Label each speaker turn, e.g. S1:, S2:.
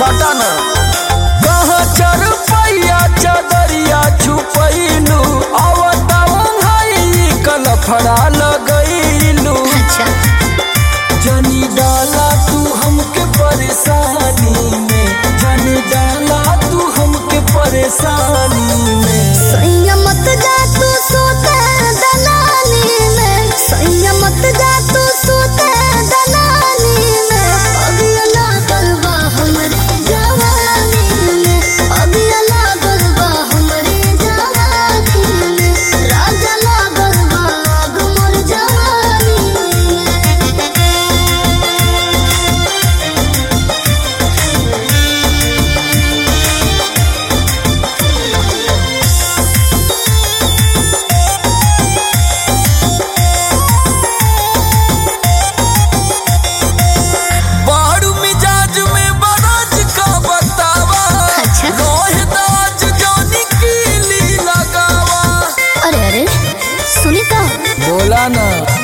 S1: सटा न कहाँ चर पैया चदरिया छुपैलू आवता भाई कल फड़ा लगैलू जनी डाला तू हमके परेशानी में जनी डाला तू हमके परेशानी में
S2: संयमत जा तू सोते दलाली में संयमत जा तू सोते दलाली में अगिला गलबा हमरे जवानी में अगिला गलबा हमरे जवानी में राजा ला गलबा गुमर जवानी
S1: बारू मिजाज में बरज का बतावा रोहिदाज जानी कीली लगावा
S2: अरे अरे सुनी तो
S1: बोला ना